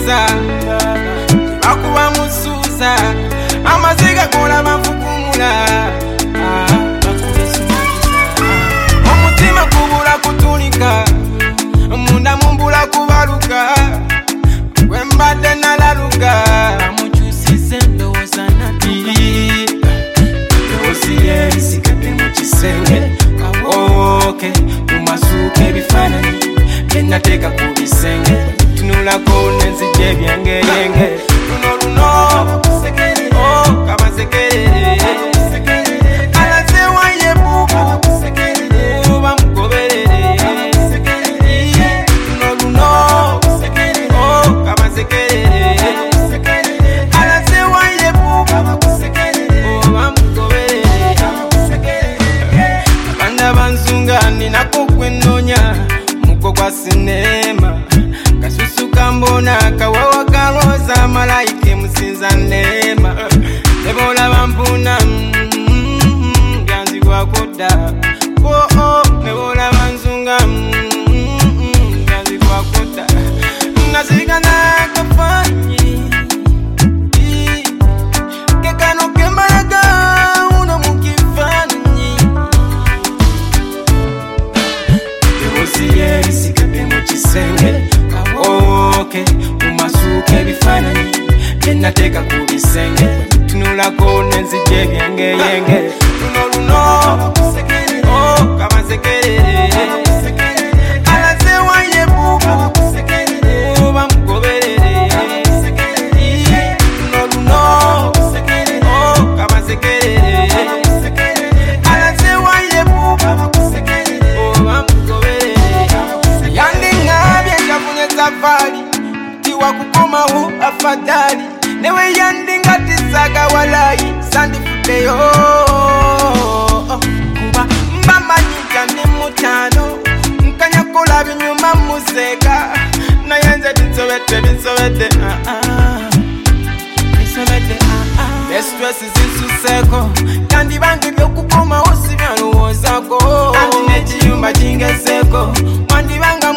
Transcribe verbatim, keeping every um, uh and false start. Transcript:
musuza bakuba musuza amaziga kola bafukumula omutima kubula kutulika munda mumbula kubaluka wembadde nalaluka amukyusize ndowooza nati osiye bisikate mu kisenge kawoke mumasuuka ebifaananyi byennateeka ku bisenge tunulako nenzija ebyengeyenge luno luno oh kabasekerere alaze waye bubu oba mugoberere luno luno oh kabasekerere alaze waye bubu oba mugoberere abanda banzunga ninako kwenonya muko kwa sinema kasusu kambona kawawa kaloza malaike musinza nema nebola bampuna ganzi kwa koda oh oh nebola banzunga ganzi kwa koda nazika na kafanyi kekano kemaraga uno mukifanyi osiye bisikate mu kisenge kawoke mumasuuka ebifaananyi byennateeka ku bisenge tunulako nenzija ebyengeyenge luno luno oh kabasekerere alaze waye bubu oba mugoberere luno luno oh kabasekerere alaze waye bubu oba mugoberere yandingabye njafunye safari tiwa kukomawo afadhali newe yandinga tisaga walayi sandifudeyo kuba mbamanyika ndi mutano nkanyakola binyuma museka nayenze binsobedde binsobedde binsobedde estress zinsuseko kandi bange byokukomawo sibyalowoozako anti nekiyumba kingezeko wandibanga